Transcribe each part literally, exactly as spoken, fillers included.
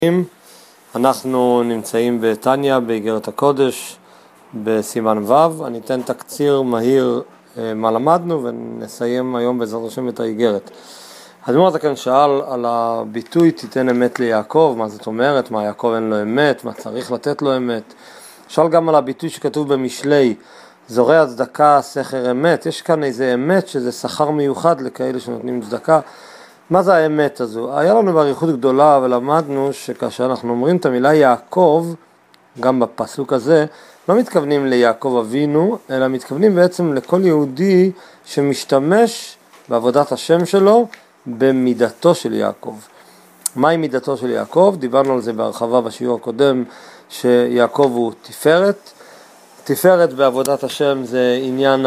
אנחנו נמצאים בתניה, באיגרת הקודש, בסימן ו'. אני אתן תקציר מהיר מה למדנו ונסיים היום בעזרת השם את האיגרת. האדמו"ר הזקן שאל על הביטוי תיתן אמת ליעקב, מה זאת אומרת, מה יעקב אין לו אמת, מה צריך לתת לו אמת. שאל גם על הביטוי שכתוב במשלי, זורע צדקה סכר אמת. יש כאן איזה אמת שזה שכר מיוחד לכאלה שנותנים צדקה. מה זה האמת הזו? היה לנו בעריכות גדולה ולמדנו שכאשר אנחנו אומרים את המילה יעקב, גם בפסוק הזה, לא מתכוונים ליעקב אבינו, אלא מתכוונים בעצם לכל יהודי שמשתמש בעבודת השם שלו במידתו של יעקב. מהי מידתו של יעקב? דיברנו על זה בהרחבה בשיעור הקודם, שיעקב הוא תפארת. תפארת בעבודת השם זה עניין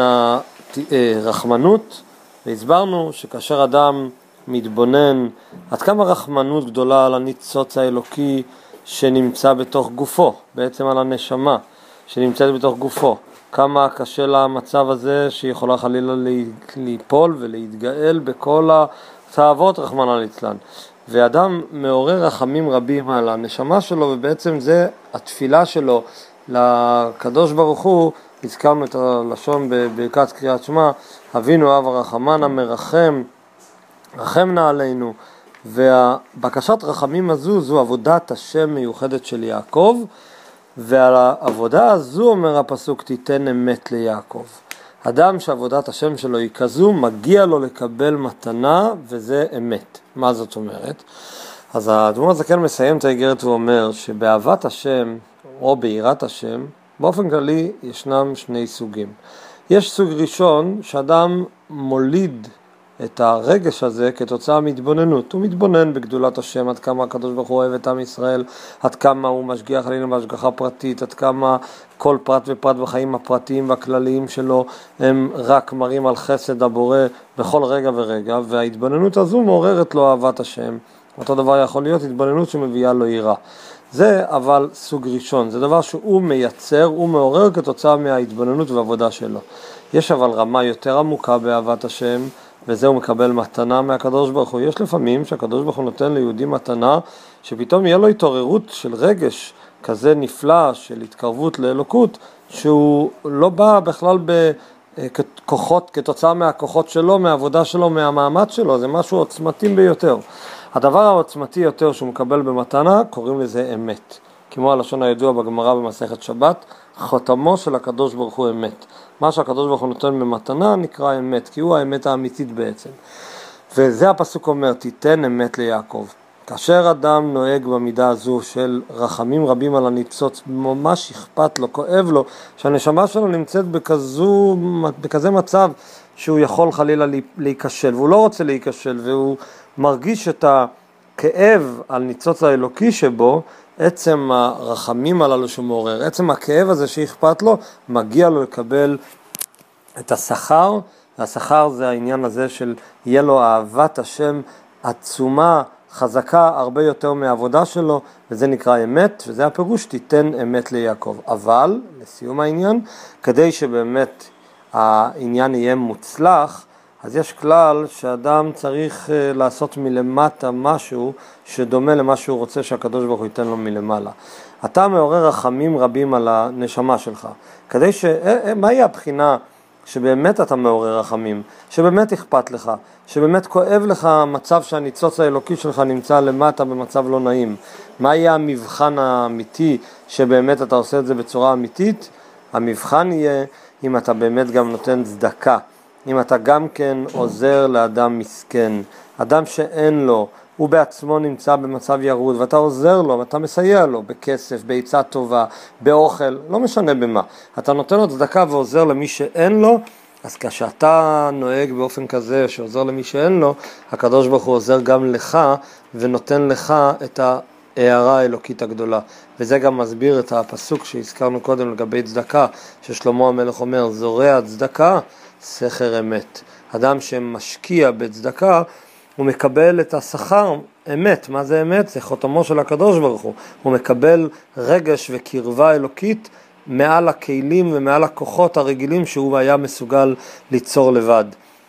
הרחמנות, והסברנו שכאשר אדם מתבונן עד כמה רחמנות גדולה על הניצוץ האלוקי שנמצא בתוך גופו, בעצם על הנשמה שנמצאת בתוך גופו, כמה קשה לה המצב הזה שיכולה חלילה ליפול ולהתגאל בכל התאוות רחמנא ליצלן. ואדם מעורר רחמים רבים על הנשמה שלו, ובעצם זה התפילה שלו לקדוש ברוך הוא. הזכרנו את הלשון בברכת קריאת שמע, אבינו אב הרחמן המרחם רחמנה עלינו. והבקשת רחמים הזו זו עבודת השם מיוחדת של יעקב, ועל העבודה הזו אומר הפסוק תיתן אמת ליעקב. אדם שעבודת השם שלו היא כזו, מגיע לו לקבל מתנה, וזה אמת. מה זאת אומרת? אז האדמו"ר הזקן מסיים את האיגרת ואומר שבאהבת השם או ביראת השם באופן כללי ישנם שני סוגים. יש סוג ראשון שאדם מוליד את הרגש הזה כתוצאה מהתבוננות. הוא מתבונן בגדולת השם, עד כמה הקדוש ברוך הוא אוהב את עם ישראל, עד כמה הוא משגיח עלינו בהשגחה פרטית, עד כמה כל פרט ופרט בחיים הפרטיים והכלליים שלו הם רק מראים על חסד הבורא בכל רגע ורגע, וההתבוננות הזו מעוררת לו אהבת השם. אותו דבר יכול להיות התבוננות שמביאה לו יראה. זה אבל סוג ראשון, זה דבר שהוא מייצר, הוא מעורר כתוצאה מההתבוננות והעבודה שלו. יש אבל רמה יותר עמוקה באהבת השם, וזה הוא מקבל מתנה מהקדוש ברוך הוא. יש לפעמים שהקדוש ברוך הוא נותן ליהודי מתנה, שפתאום יהיה לו התעוררות של רגש כזה נפלא, של התקרבות לאלוקות, שהוא לא בא בכלל בכוחות, כתוצאה מהכוחות שלו, מהעבודה שלו, מהמאמץ שלו. זה משהו עוצמתי ביותר. הדבר העוצמתי יותר שהוא מקבל במתנה, קוראים לזה אמת. כמו הלשון הידוע בגמרא במסכת שבת, חותמו של הקדוש ברוך הוא אמת. מה שהקדוש ברוך הוא נותן במתנה נקרא אמת, כי הוא האמת האמיתית בעצם. וזה הפסוק אומר, תיתן אמת ליעקב. כאשר אדם נוהג במידה הזו של רחמים רבים על הניצוץ, ממש אכפת לו, כואב לו, שהנשמה שלו נמצאת בכזו, בכזה מצב שהוא יכול חלילה להיכשל, והוא לא רוצה להיכשל, והוא מרגיש את הכאב על ניצוץ האלוקי שבו, עצם הרחמים הללו שמעורר, עצם הכאב הזה שאכפת לו, מגיע לו לקבל את השכר. והשכר זה העניין הזה של יהיה לו אהבת השם עצומה, חזקה, הרבה יותר מהעבודה שלו, וזה נקרא אמת, וזה הפירוש תיתן אמת ליעקב. אבל, לסיום העניין, כדי שבאמת העניין יהיה מוצלח, אז יש כלל שאדם צריך לעשות מלמטה משהו שדומה למה שהוא רוצה שהקדוש ברוך הוא ייתן לו מלמעלה. אתה מעורר רחמים רבים על הנשמה שלך. כדי ש... מהי הבחינה שבאמת אתה מעורר רחמים? שבאמת אכפת לך? שבאמת כואב לך המצב שהניצוץ האלוקי שלך נמצא למטה במצב לא נעים? מה יהיה המבחן האמיתי שבאמת אתה עושה את זה בצורה אמיתית? המבחן יהיה אם אתה באמת גם נותן צדקה. אם אתה גם כן עוזר לאדם מסכן, אדם שאין לו, הוא בעצמו נמצא במצב ירוד, ואתה עוזר לו, ואתה מסייע לו בכסף, בעצה טובה, באוכל, לא משנה במה. אתה נותן לו צדקה ועוזר למי שאין לו, אז כשאתה נוהג באופן כזה שעוזר למי שאין לו, הקדוש ברוך הוא עוזר גם לך, ונותן לך את ההערה האלוקית הגדולה. וזה גם מסביר את הפסוק שהזכרנו קודם לגבי צדקה, ששלמה המלך אומר, זורע צדקה, סכר אמת. אדם שמשקיע בצדקה, הוא מקבל את השכר אמת. מה זה אמת? זה חותמו של הקדוש ברוך הוא. הוא מקבל רגש וקרבה אלוקית מעל הכלים ומעל הכוחות הרגילים שהוא היה מסוגל ליצור לבד.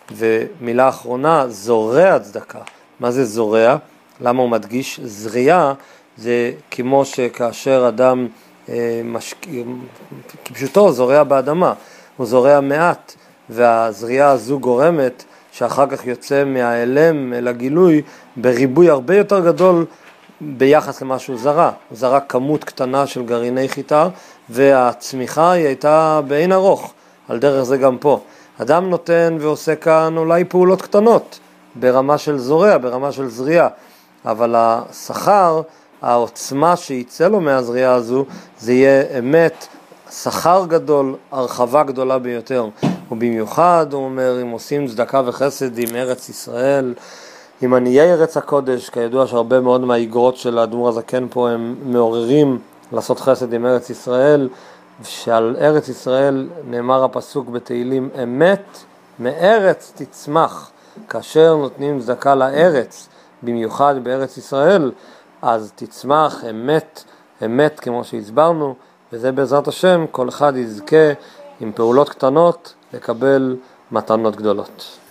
ומילה אחרונה, זורע צדקה. מה זה זורע? למה הוא מדגיש זריעה? זה כמו שכאשר אדם משק... כפשוטו זורע באדמה, הוא זורע מעט, והזריעה הזו גורמת שאחר כך יוצא מהאלם אל הגילוי בריבוי הרבה יותר גדול ביחס למה שהוא זרע. הוא זרע כמות קטנה של גרעיני חיטה, והצמיחה היא הייתה בעין ארוך. על דרך זה גם פה. אדם נותן ועושה כאן אולי פעולות קטנות, ברמה של זורע, ברמה של זריעה, אבל השכר, העוצמה שיצא לו מהזריעה הזו, זה יהיה אמת, שכר גדול, הרחבה גדולה ביותר. ובמיוחד, הוא אומר, אם עושים צדקה וחסד עם ארץ ישראל, עם עניי ארץ הקודש, כידוע שהרבה מאוד מהאיגרות של האדמו"ר הזקן פה הם מעוררים לעשות חסד עם ארץ ישראל, שעל ארץ ישראל נאמר הפסוק בתהילים, אמת מארץ תצמח. כאשר נותנים צדקה לארץ, במיוחד בארץ ישראל, אז תצמח אמת, אמת כמו שהסברנו, וזה בעזרת השם, כל אחד יזכה עם פעולות קטנות לקבל מתנות גדולות.